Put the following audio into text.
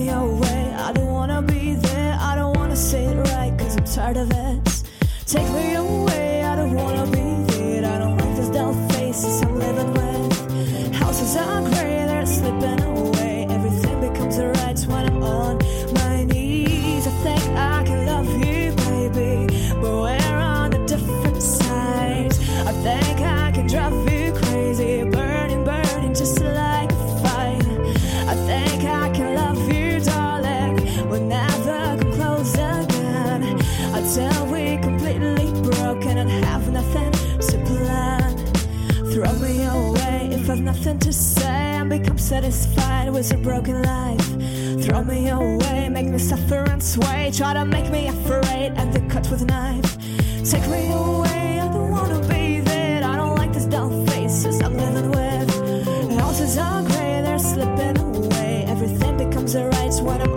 me away, I don't wanna be there, I don't wanna say it right, cause I'm tired of it. Take me away, I don't wanna be there, I don't like these dull faces I'm living with. Houses are grey, they're slipping away, everything becomes alright when I'm on my knees. I think I can love you, baby, but we're on the different sides. I think I can drive you crazy, burning, burning just like a fire. I think I can love you, darling, we'll never come close again until we're completely broken and have nothing to plan. Throw me away if I've nothing to say and become satisfied with a broken life. Throw me away, make me suffer and sway, try to make me afraid and then cut with a knife. Take me away, I don't wanna be there, I don't like these dull faces I'm living with. Houses are grey, they're slipping away, everything becomes alright when I'm